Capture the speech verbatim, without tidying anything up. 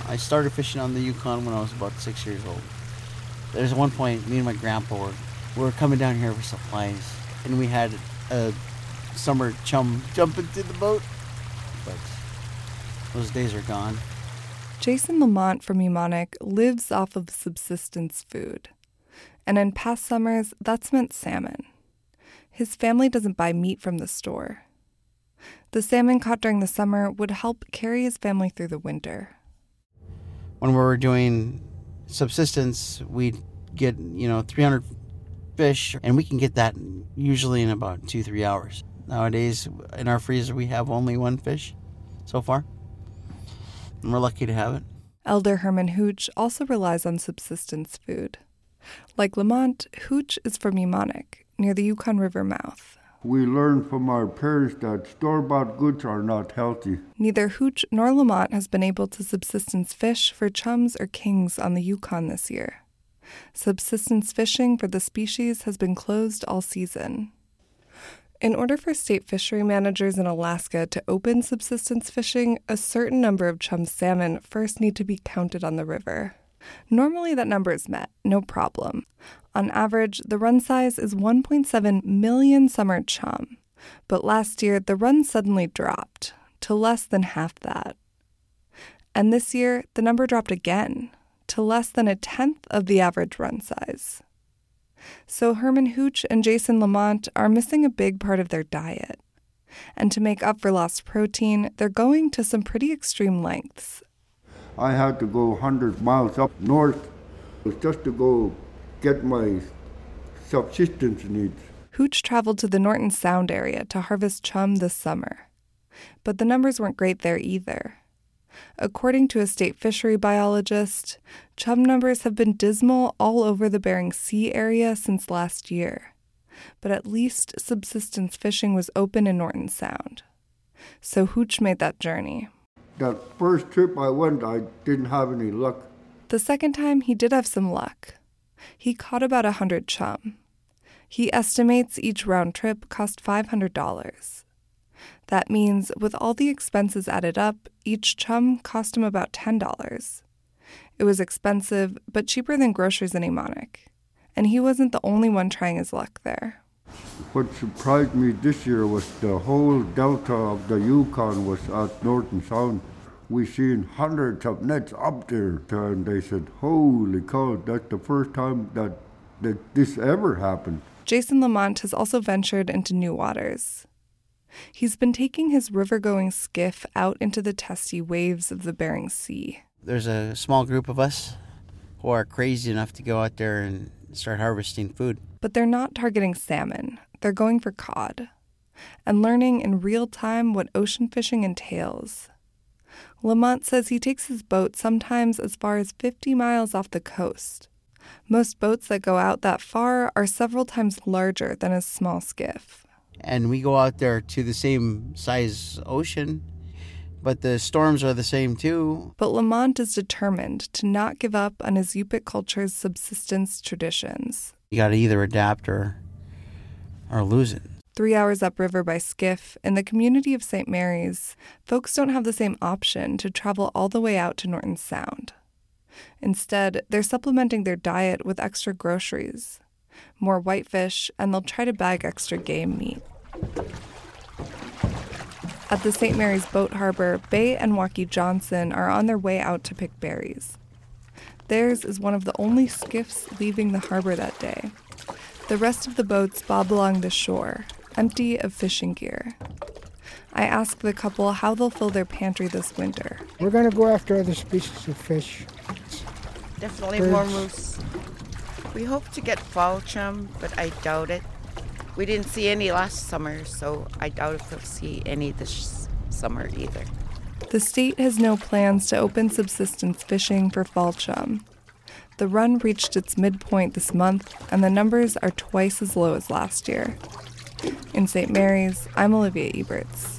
I started fishing on the Yukon when I was about six years old. There's one point, me and my grandpa were, we were coming down here for supplies, and we had a summer chum jump into the boat, but those days are gone. Jason Lamont from Emonic lives off of subsistence food. And in past summers, that's meant salmon. His family doesn't buy meat from the store. The salmon caught during the summer would help carry his family through the winter. When we were doing subsistence, we'd get, you know, three hundred fish, and we can get that usually in about two, three hours. Nowadays, in our freezer, we have only one fish so far, and we're lucky to have it. Elder Herman Hooch also relies on subsistence food. Like Lamont, Hooch is from Emonic, near the Yukon River mouth. We learned from our parents that store-bought goods are not healthy. Neither Hooch nor Lamont has been able to subsistence fish for chums or kings on the Yukon this year. Subsistence fishing for the species has been closed all season. In order for state fishery managers in Alaska to open subsistence fishing, a certain number of chum salmon first need to be counted on the river. Normally that number is met, no problem. On average, the run size is one point seven million summer chum, but last year the run suddenly dropped to less than half that. And this year, the number dropped again to less than a tenth of the average run size. So Herman Hooch and Jason Lamont are missing a big part of their diet. And to make up for lost protein, they're going to some pretty extreme lengths. I had to go one hundred miles up north just to go get my subsistence needs. Hooch traveled to the Norton Sound area to harvest chum this summer. But the numbers weren't great there either. According to a state fishery biologist, chum numbers have been dismal all over the Bering Sea area since last year. But at least subsistence fishing was open in Norton Sound. So Hooch made that journey. That first trip I went, I didn't have any luck. The second time, he did have some luck. He caught about a hundred chum. He estimates each round trip cost five hundred dollars. That means, with all the expenses added up, each chum cost him about ten dollars. It was expensive, but cheaper than groceries in Emonic. And he wasn't the only one trying his luck there. What surprised me this year was the whole delta of the Yukon was at Norton Sound. We seen hundreds of nets up there, and they said, holy cow, that's the first time that, that this ever happened. Jason Lamont has also ventured into new waters. He's been taking his river-going skiff out into the testy waves of the Bering Sea. There's a small group of us who are crazy enough to go out there and start harvesting food. But they're not targeting salmon. They're going for cod and learning in real time what ocean fishing entails. Lamont says he takes his boat sometimes as far as fifty miles off the coast. Most boats that go out that far are several times larger than a small skiff. And we go out there to the same size ocean, but the storms are the same too. But Lamont is determined to not give up on his Yupik culture's subsistence traditions. You got to either adapt or, or lose it. Three hours upriver by skiff, in the community of Saint Mary's, folks don't have the same option to travel all the way out to Norton Sound. Instead, they're supplementing their diet with extra groceries, more whitefish, and they'll try to bag extra game meat. At the Saint Mary's Boat Harbor, Bay and Waukee Johnson are on their way out to pick berries. Theirs is one of the only skiffs leaving the harbor that day. The rest of the boats bob along the shore, empty of fishing gear. I ask the couple how they'll fill their pantry this winter. We're going to go after other species of fish. Definitely Birds. more moose. We hope to get fall chum, but I doubt it. We didn't see any last summer, so I doubt if we'll see any this summer either. The state has no plans to open subsistence fishing for fall chum. The run reached its midpoint this month, and the numbers are twice as low as last year. In Saint Mary's, I'm Olivia Eberts.